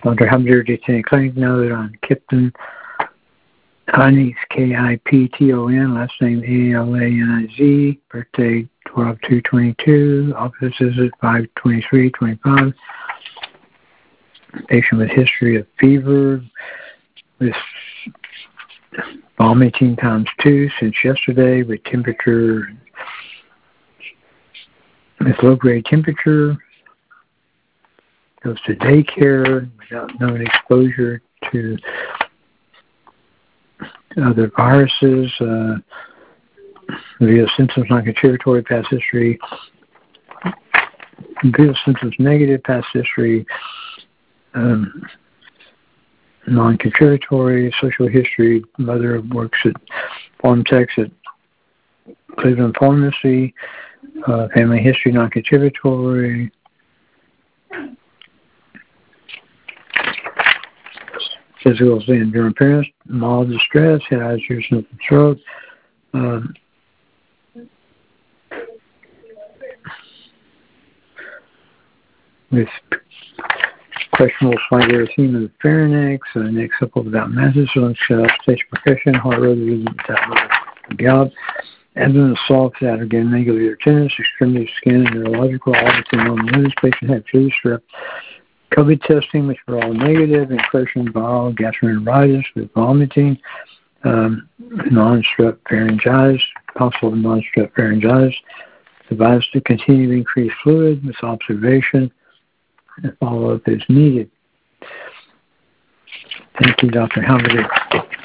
Dr. Hamzer detained clinic note on Kipton Haniz, Kipton, last name Alaniz, birthday 12/2/22, office visit 5/23/25. Patient with history of fever with vomiting ×2 since yesterday with temperature, with low-grade temperature. Goes to daycare without known exposure to other viruses. Reveal symptoms non-contributory, past history. Reveal symptoms negative, past history. Non-contributory, social history. Mother works at Farm Techs at Cleveland Pharmacy. Family history non-contributory. Physical and during appearance, mild distress, head, eyes, ears, nose, and throat. With questionable slight erythema of the pharynx, neck supple without masses, lungs shut off, stage percussion, heart rate without gout, abdomen soft without again negative tenderness, extremity of skin, and neurological, all within normal limits. Patient had flu, strep, COVID testing, which were all negative, incursion, viral gastroenteritis with vomiting, non-strep pharyngitis, possible non-strep pharyngitis. Advised to continue to increase fluid with observation and follow-up is needed. Thank you, Dr. Halverdy.